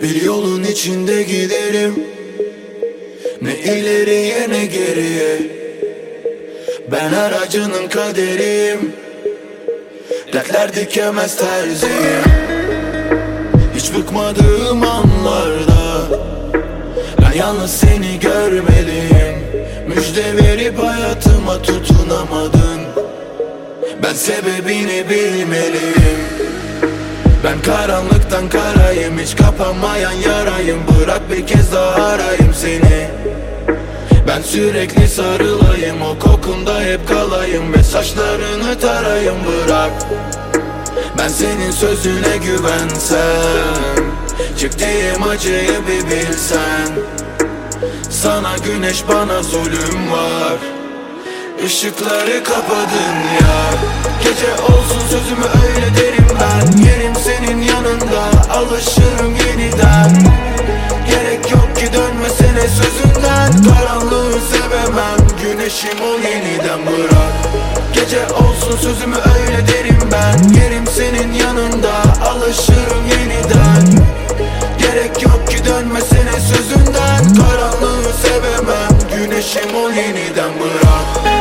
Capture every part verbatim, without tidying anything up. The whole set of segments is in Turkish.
Bir yolun içinde giderim, ne ileriye ne geriye. Ben her acının kaderiyim, dertler dikemez terziyim. Hiç bıkmadığım anlarda ben yalnız seni görmeliyim. Müjde verip hayatıma tutunamadın, ben sebebini bilmeliyim. Ben karanlıktan karayım, hiç kapanmayan yarayım. Bırak bir kez daha arayayım seni. Ben sürekli sarılayım, o kokunda hep kalayım ve saçlarını tarayım. Bırak, ben senin sözüne güvensem, çektiğim acıyı bir bilsen. Sana güneş, bana zulüm var, Işıkları kapadın ya. Gece olsun sözümü öyle derim ben. Yerim senin yanında, alışırım yeniden. Gerek yok ki dönmesene sözünden. Karanlığı sevemem, güneşim ol yeniden. Bırak, gece olsun sözümü öyle derim ben. Yerim senin yanında, alışırım yeniden. Gerek yok ki dönmesene sözünden. Karanlığı sevemem, güneşim ol yeniden. Bırak.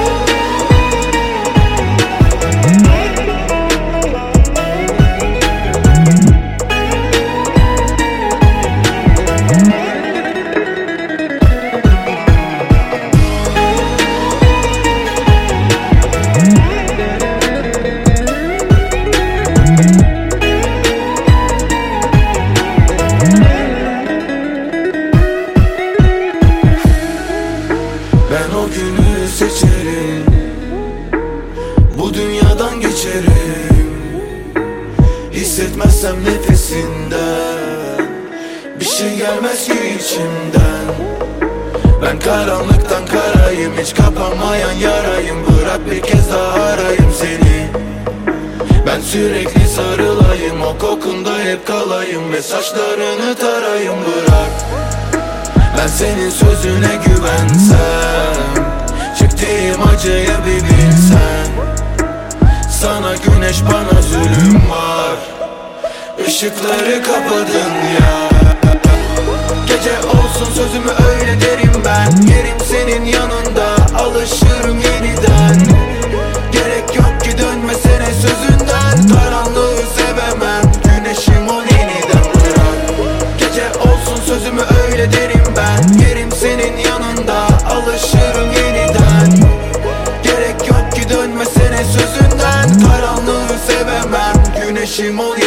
Ben o günü seçerim, bu dünyadan geçerim. Hissetmezsem nefesinden bir şey gelmez ki içimden. Ben karanlıktan karayım, hiç kapanmayan yarayım. Bırak bir kez daha arayayım seni. Ben sürekli sarılayım, o kokunda hep kalayım ve saçlarını tarayım. Bırak, ben senin sözüne güvensem, çektiğim acıyı bir bilsen. Sana güneş, bana zulüm var, Işıkları kapadın ya. Gece olsun sözümü öyle derim ben. Yerim senin yanında, alışırım yeniden. Gerek yok ki dönmesene sözünden. Karanlığı sevemem, güneşim ol yeniden. Bırak, gece olsun sözümü öyle derim ben. Yerim senin yanında, alışırım yeniden. Gerek yok ki dönmesene sözünden. Karanlığı sevemem, güneşim ol